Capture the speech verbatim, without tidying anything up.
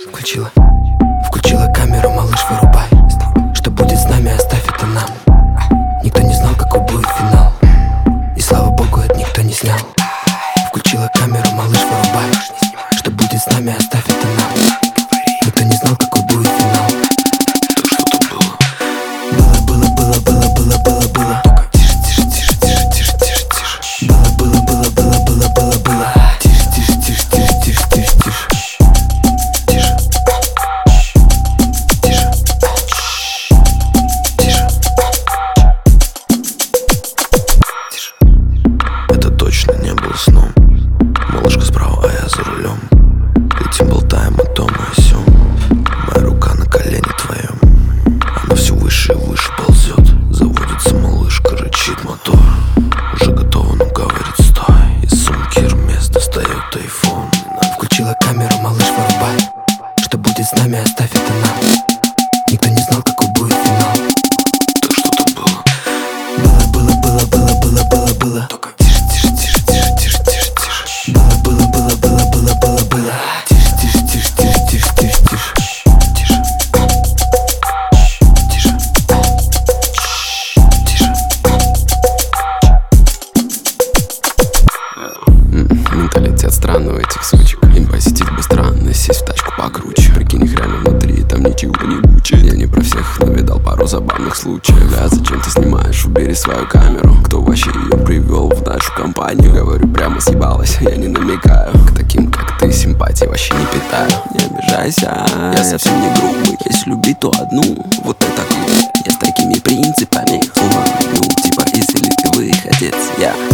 Включила, включила камеру, малыш, вырубай. Что будет с нами, оставь это нам. Никто не знал, какой будет финал, и слава богу, это никто не снял. Включила камеру, малыш, вырубай. Что будет с нами, оставь это нам. Никто не знал, какой будет финал. Так что тут было? Было, было, было, было, было, было, было. Тише, тише, тише, тише, тише, тише, тише. Было, было, было, было, было, было, было. Тише, тише, тише, тише, тише, тише, тише. Это точно не было сном. Малышка справа, а я за рулем. Летим, болтаем о том и о сём. Моя рука на колене твоем. Она все выше и выше ползет. Заводится малышка, рычит мотор. Уже готова, но говорит стой. Из сумки Hermes достает айфон. Включила камеру, малыш, вырубай. Что будет с нами, оставь это нам. Никто не знал, какой будет финал. Так что тут было? Было, было, было, было, было, было, было. Тише, тише, тише, тише, тише, тише, тише. Было, было, было, было, было, было, было. Тише, тише, тише, тише, тише, тише, тише. Тише. Тише. Тише. Менталитет странный у этих сучек. Им посетить бы странно, сесть в тачку покруче. Прикинь, их реально внутри, там ничего не бучит. Я не про всех, но видал пару забавных случаев. А зачем ты снимаешь? Убери свою камеру. Кто вообще ее привел в нашу компанию? Говорю, прямо съебалась, я не намекаю. К таким, как ты, симпатии вообще не питаю. Не обижайся, я совсем не грубый. Если любить, то одну, вот это клуб. Я с такими принципами, ну, типа, если ты выходец, я